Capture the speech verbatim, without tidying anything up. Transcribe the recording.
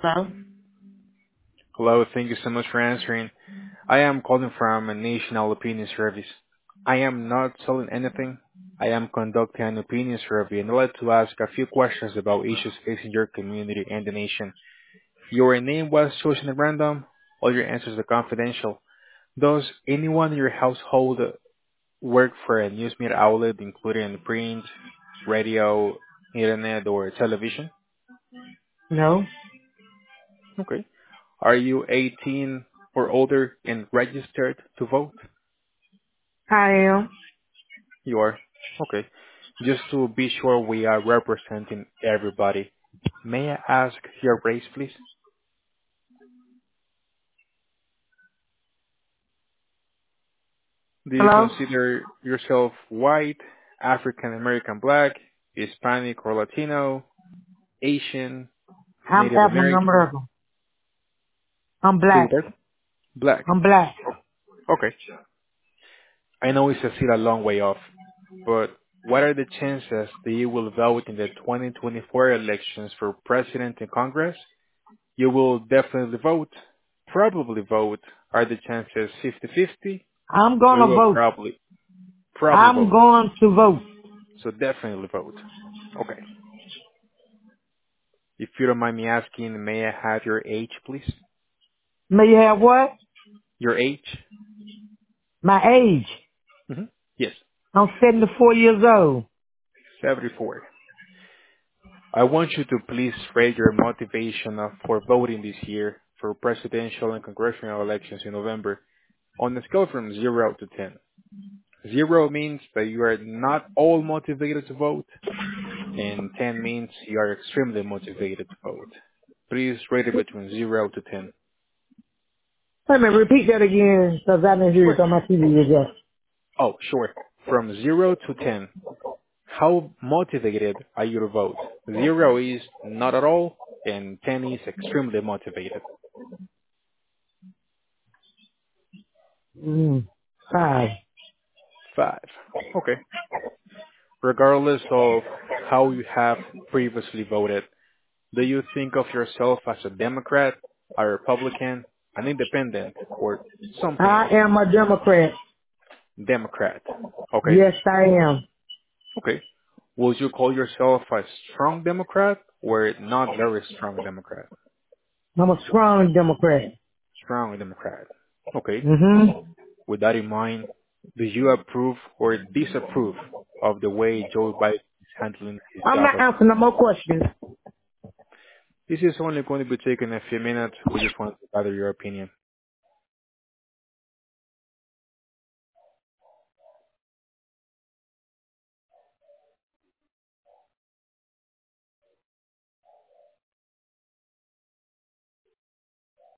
Hello? Hello, thank you so much for answering. I am calling from a national opinion service. I am not selling anything. I am conducting an opinion survey and I'd like to ask a few questions about issues facing your community and the nation. Your name was chosen at random. All your answers are confidential. Does anyone in your household work for a news media outlet, including print, radio, internet, or television? No? Okay. Are you eighteen or older and registered to vote? I am. You are? Okay. Just to be sure we are representing everybody, may I ask your race, please? Do you Hello? consider yourself white, African American black, Hispanic or Latino, Asian, I'm Native African American? American. I'm Big black. black? Black. I'm black. Okay. I know it's still a long way off, but what are the chances that you will vote in the twenty twenty-four elections for president and Congress? You will definitely vote, probably vote. Are the chances fifty-fifty? I'm Or you gonna will vote. probably, probably I'm vote. going to vote. So definitely vote. Okay. If you don't mind me asking, may I have your age, please? May you have what? Your age? My age. hmm Yes, I'm seventy-four years old. seventy-four. I want you to please rate your motivation of- for voting this year for presidential and congressional elections in November on a scale from zero to ten. Zero means that you are not all motivated to vote, and ten means you are extremely motivated to vote. Please rate it between zero to ten. Let me repeat that again, because I didn't hear it Sure. on my T V again. Oh, sure. From zero to ten, how motivated are you to vote? Zero is not at all, and ten is extremely motivated. Mm, five. Five. Okay. Regardless of how you have previously voted, do you think of yourself as a Democrat, a Republican, an independent, or something I else? am a Democrat. Democrat. Okay. Yes, I am. Okay. Would you call yourself a strong Democrat or not very strong Democrat? I'm a strong Democrat. Strong Democrat. Okay. Mm-hmm. With that in mind, do you approve or disapprove of the way Joe Biden is handling his I'm job? not answering no more questions. This is only going to be taking a few minutes. We just want to gather your opinion.